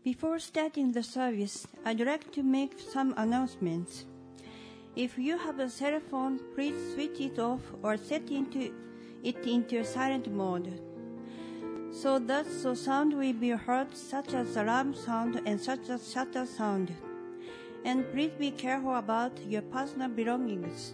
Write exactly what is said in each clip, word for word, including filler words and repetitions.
Before starting the service, I'd like to make some announcements. If you have a cell phone, please switch it off or set into it into silent mode, so that the sound will be heard, such as alarm sound and such as shutter sound. And please be careful about your personal belongings.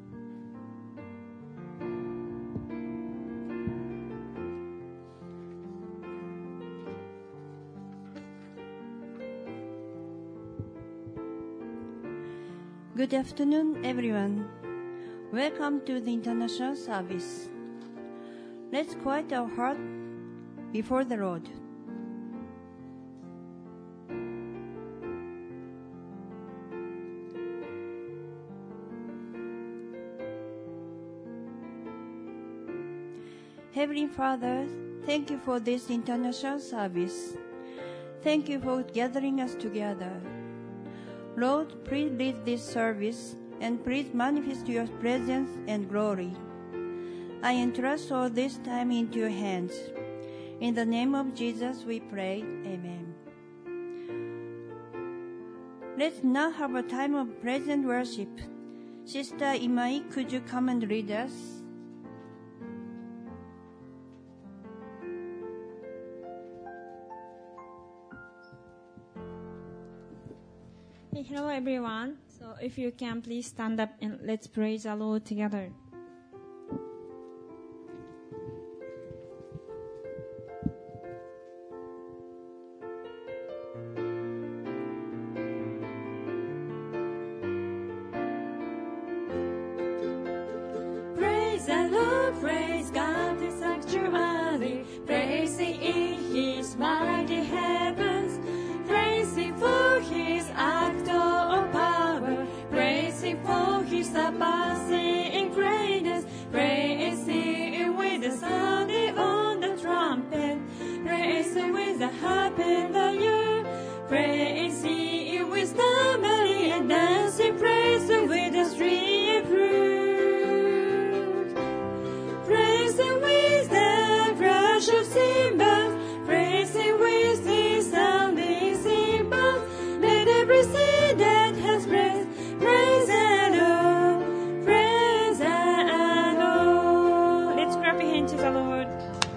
Good afternoon, everyone. Welcome to the international service. Let's quiet our heart before the Lord. Heavenly Father, thank you for this international service. Thank you for gathering us together. Lord, please lead this service and please manifest your presence and glory. I entrust all this time into your hands. In the name of Jesus we pray, Amen. Let's now have a time of praise and worship. Sister Imai, could you come and lead us? Hello everyone. So if you can please stand up and let's praise the Lord together. Praise the Lord, praise God in sanctuary, praise Him in His mighty heavens, praise Him for His act of power, praise Him for His surpassing greatness, praise Him with the sound on the trumpet, praise Him with the harp and the lyre, praise Him with tambourine and dancing, praise Him with the string and flute, praise Him with the crash of cymbals, praise Him with the sounding cymbals. Let everything that has breath praise the Lord, praise the Lord. Let's clap your hands to the Lord.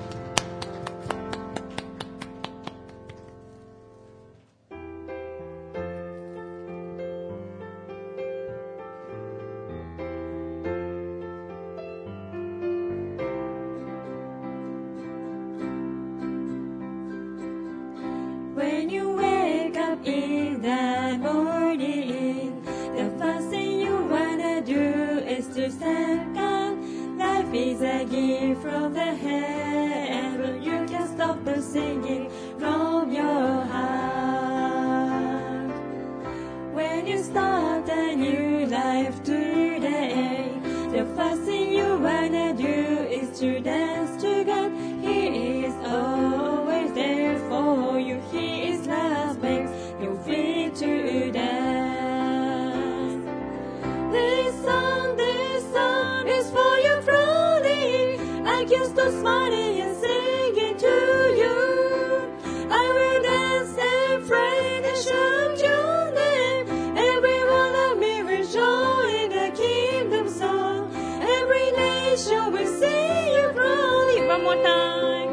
When you wake up in the morning, the first thing you wanna do is to thank God. Life is a gift from the heaven. You can stop the singing from your heart. When you start a new life today, the first thing you wanna do is to dance to God. He is always there for you. His love makes you free to dance. This song, this song is for you, Friday. I can stop smiling and singing to you. I will dance and pray and shout your name. Every one of me will join the kingdom song. Every nation will sing your glory. One more time.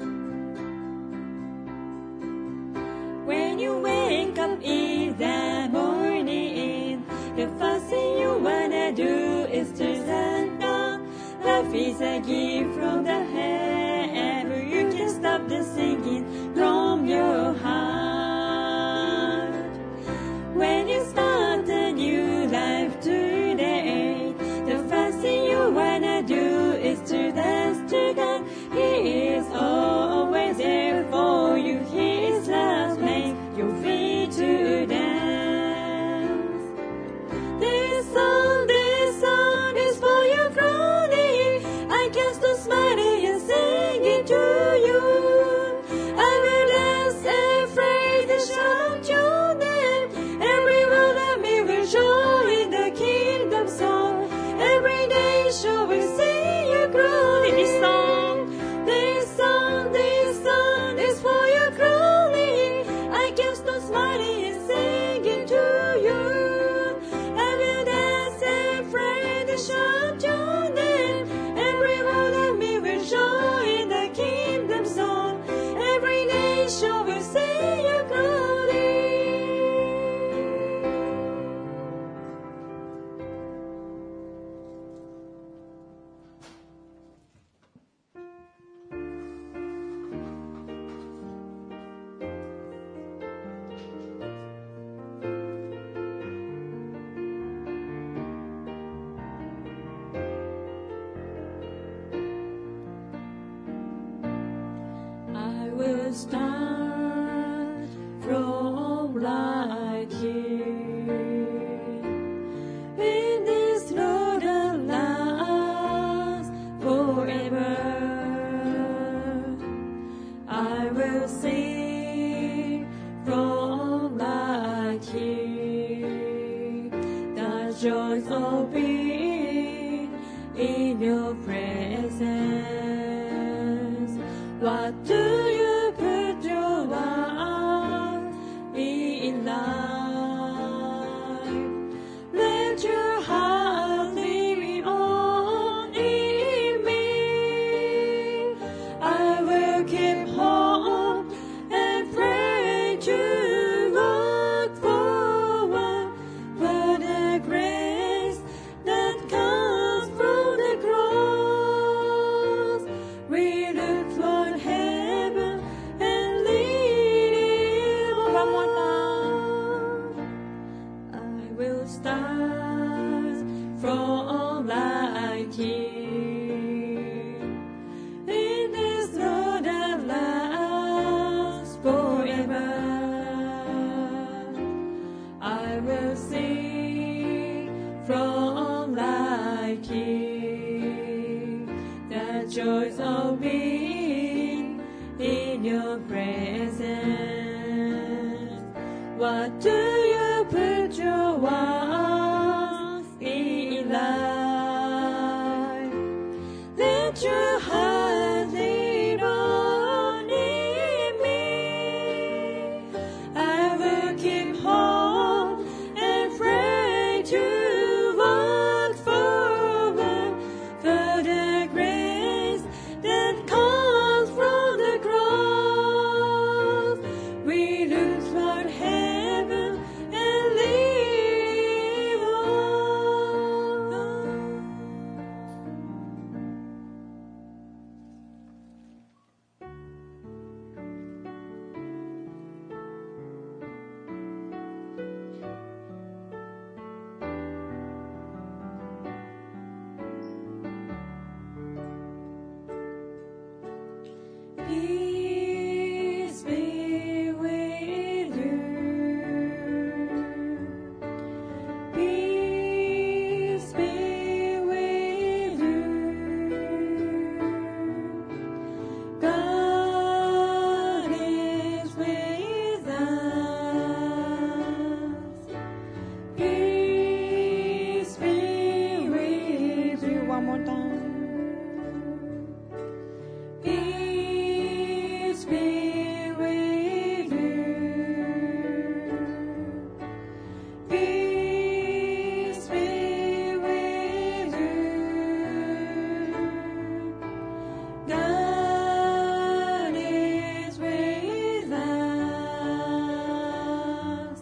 When you wake up in the morning, the first thing you wanna do is to thank God. Life is a gift from the heaven. You can stop the singing from your heart. When you start a new life today, the first thing you wanna do is to dance to God. He is always there for you. His love makes you free to dance. This song, this song is for you, Friday. I can stop smiling and singing to you. start from right here. In this road that lasts forever, I will sing from right here. The joys of being in your presence. What do you put your life in life? Let your heart live on in me. I will keep hope and pray to walk forward for the grace that comes from the cross. We look toward heaven and lead One more on. I will start from right here. In this road that lasts forever, I will sing from right here. The joys of being in your presence. What do you put your once in life? Let your heart lead on in me. I will keep hope and pray to walk forward for the grace that comes from the cross. We look toward heaven and live on. Peace be with you. Peace be with you. God is with us. Peace be with you. One more time. Peace be with you. Peace be with you. God is with us.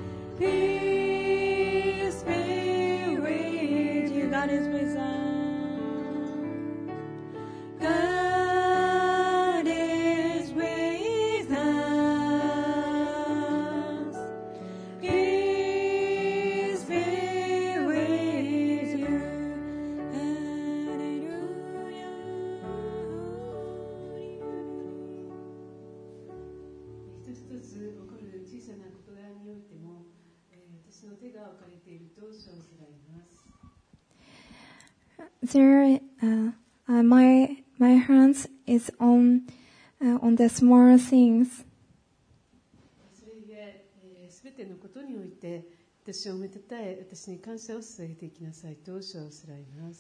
Peace be with you. God is with us. God is with us. Peace be with you. Hallelujah. 一つ一つ起こる小さな事柄においても、えー私の手が置かれていると称せられます。 There, uh, uh, my my hands is on uh, on the small things. それゆえ、えー、全てのことにおいて私をめでたえ、私に感謝を捧げていきなさいと称せられます。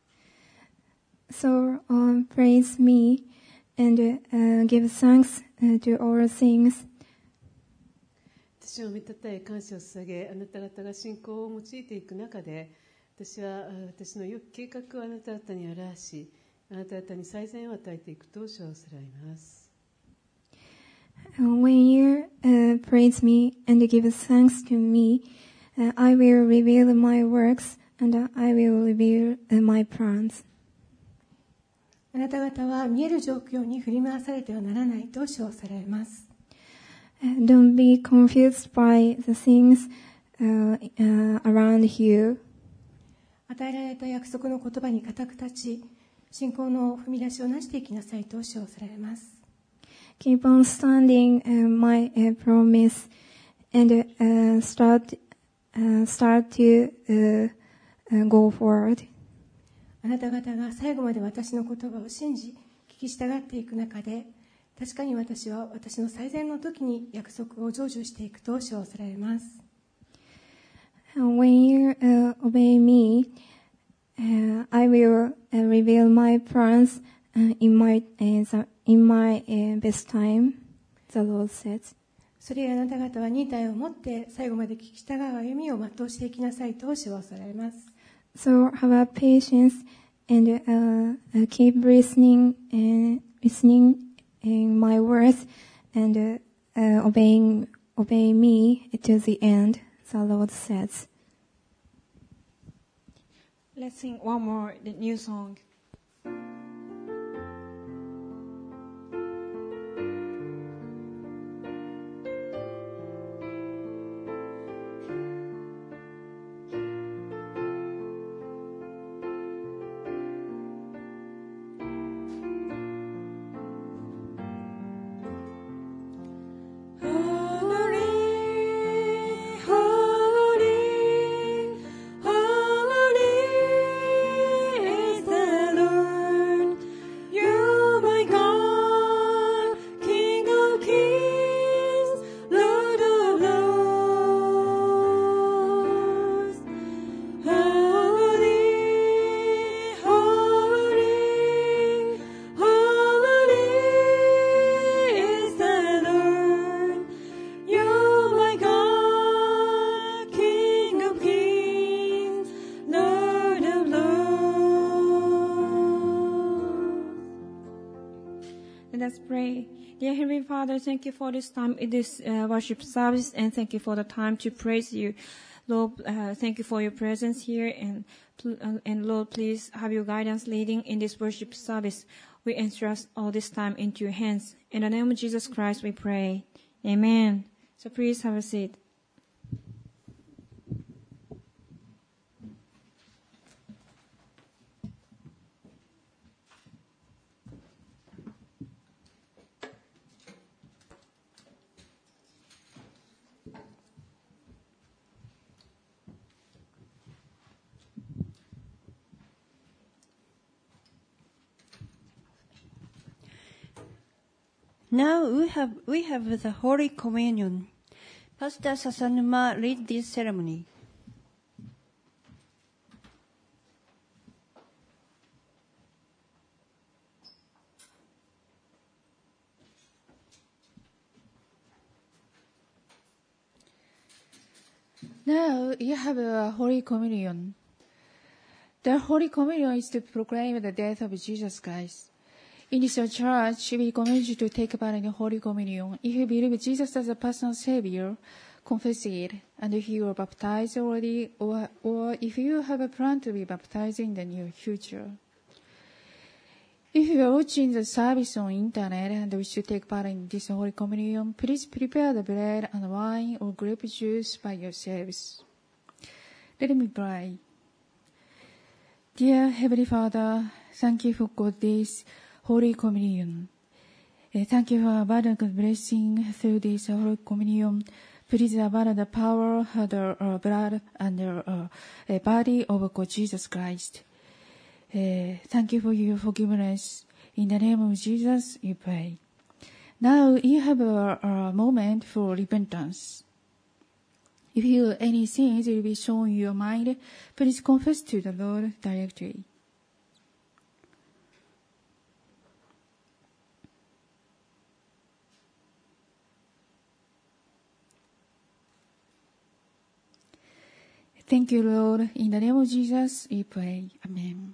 So um, praise me and uh, give thanks uh, to all things. 私をめでたえ、感謝を捧げ、あなた方が信仰を用いていく中で、私は私の良き計画をあなた方に表し、あなた方に最善を与えていくと称せられます。 Uh, when you uh, praise me and give thanks to me, uh, I will reveal my works and I will reveal uh, my plans. あなた方は見える状況に振り回されてはならないと称されます。 Uh, don't be confused by the things uh, uh, around you. 与えられた約束の言葉に固く立ち、信仰の踏み出しをなしていきなさいと称されます。 keep on standing uh, my uh, promise and uh, start uh, start to uh, uh, go forward. あなた方が最後まで私の言葉を信じ聞き従っていく中で、確かに私は私の最善の時に約束を成就していくと称されます。 When you uh, obey me, uh, I will uh, reveal my plans uh, in my uh, in my uh, best time, the Lord says. それゆえあなた方は忍耐を持って最後まで聞き従う歩みを全うしていきなさいと称されます。 So have a patience and uh, uh, keep listening and listening in my words and uh, uh, obeying obey me to the end, the Lord says. Let's sing one more, the new song. Let's pray. Dear Heavenly Father, thank you for this time in this uh, worship service, and thank you for the time to praise you. Lord, uh, thank you for your presence here, and uh, and Lord, please have your guidance leading in this worship service. We entrust all this time into your hands. In the name of Jesus Christ, we pray. Amen. So please have a seat. Now we have we have the Holy Communion. Pastor Sasanuma lead this ceremony. Now you have a Holy Communion. The Holy Communion is to proclaim the death of Jesus Christ. In this church, we commend you to take part in the Holy Communion. If you believe Jesus as a personal Savior, confess it. And if you are baptized already, or, or if you have a plan to be baptized in the near future. If you are watching the service on internet and wish to take part in this Holy Communion, please prepare the bread and wine or grape juice by yourselves. Let me pray. Dear Heavenly Father, thank you for God this Holy Communion. Uh, thank you for abundant blessing through this Holy Communion. Please abandon the power of the uh, blood and the uh, uh, body of God Jesus Christ. Uh, thank you for your forgiveness. In the name of Jesus, we pray. Now you have a, a moment for repentance. If you any sins will be shown in your mind, please confess to the Lord directly. Thank you, Lord. In the name of Jesus, we pray. Amen.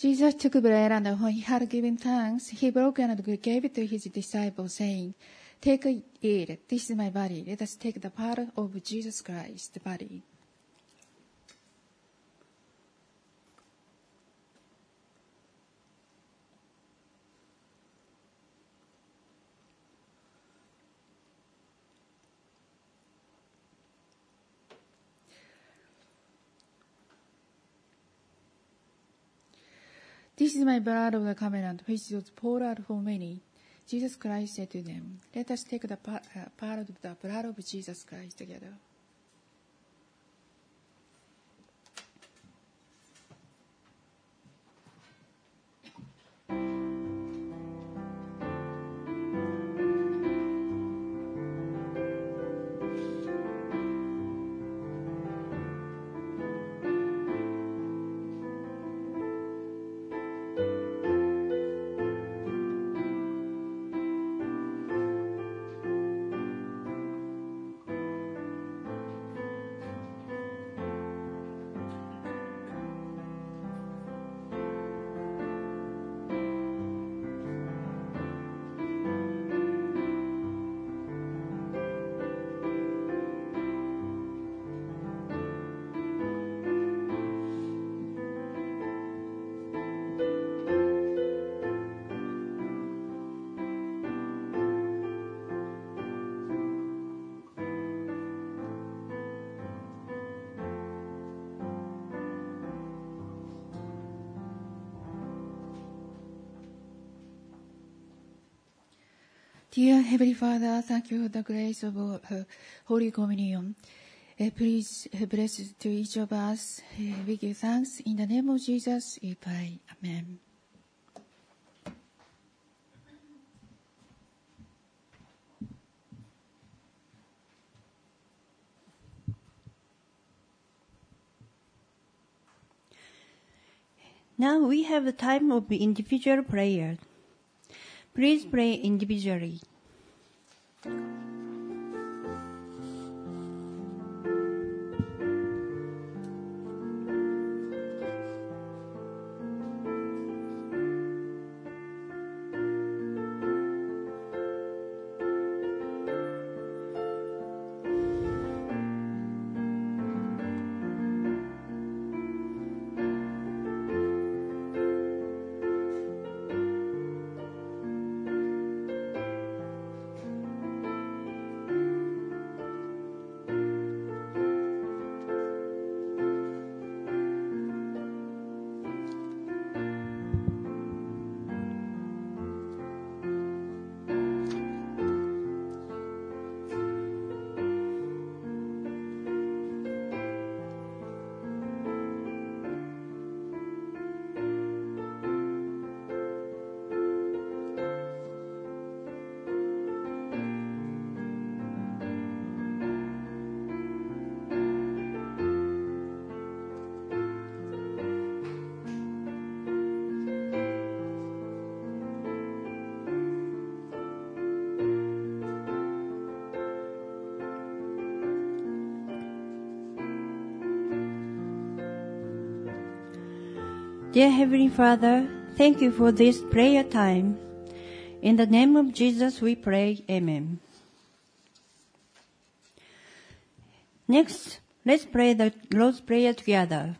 Jesus took bread, and when he had given thanks, he broke it and gave it to his disciples, saying, "Take it, eat. This is my body. Let us take the part of Jesus Christ's body." "This is my blood of the covenant, which was poured out for many." Jesus Christ said to them, "Let us take the part, uh, part of the blood of Jesus Christ together." Dear Heavenly Father, thank you for the grace of uh, Holy Communion. Uh, please uh, bless to each of us. Uh, we give thanks. In the name of Jesus, we pray. Amen. Now we have a time of individual prayer. Please pray individually. Dear Heavenly Father, thank you for this prayer time. In the name of Jesus we pray, Amen. Next, let's pray the Lord's Prayer together.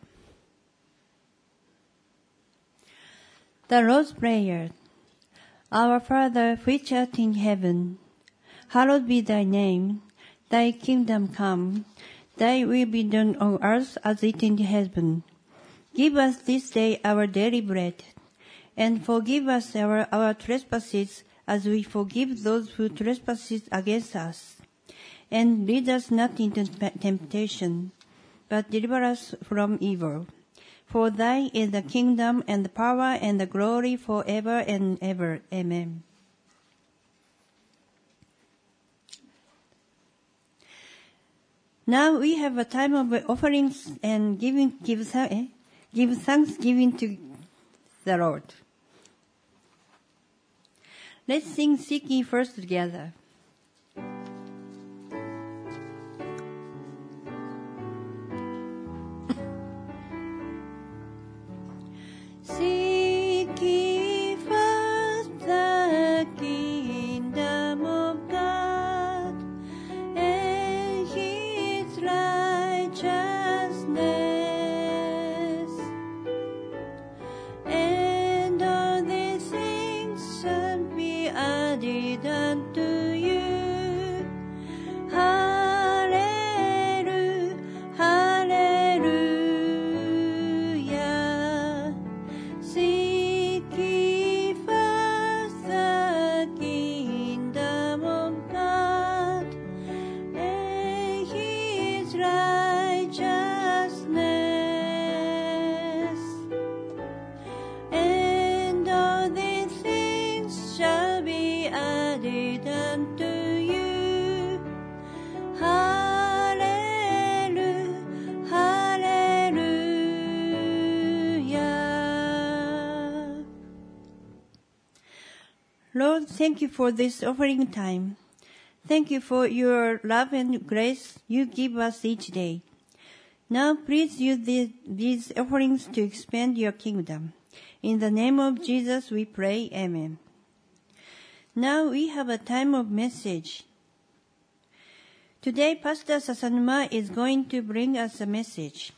The Lord's Prayer. Our Father, which art in heaven, hallowed be thy name. Thy kingdom come. Thy will be done on earth as it is in heaven. Give us this day our daily bread, and forgive us our, our trespasses as we forgive those who trespass against us. And lead us not into temptation, but deliver us from evil. For thine is the kingdom and the power and the glory forever and ever. Amen. Now we have a time of offerings and giving, give, eh? give thanksgiving to the Lord. Let's sing Seek Ye First together. Seek Lord, thank you for this offering time. Thank you for your love and grace you give us each day. Now please use these, these offerings to expand your kingdom. In the name of Jesus we pray, Amen. Now we have a time of message. Today Pastor Sasanuma is going to bring us a message.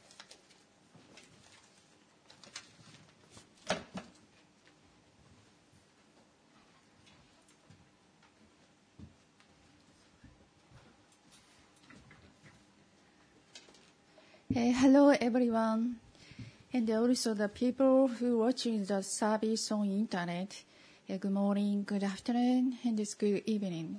Hey, hello everyone, and also the people who watching the service on internet. Uh, good morning, good afternoon, and it's good evening.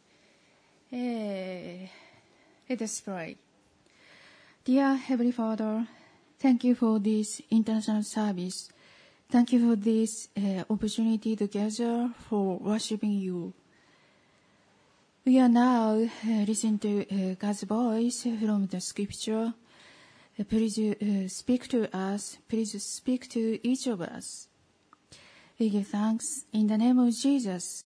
Uh, let us pray. Dear Heavenly Father, thank you for this international service. Thank you for this uh, opportunity to gather for worshiping you. We are now uh, listening to uh, God's voice from the Scripture. Uh, please uh, speak to us. Please speak to each of us. We give thanks in the name of Jesus.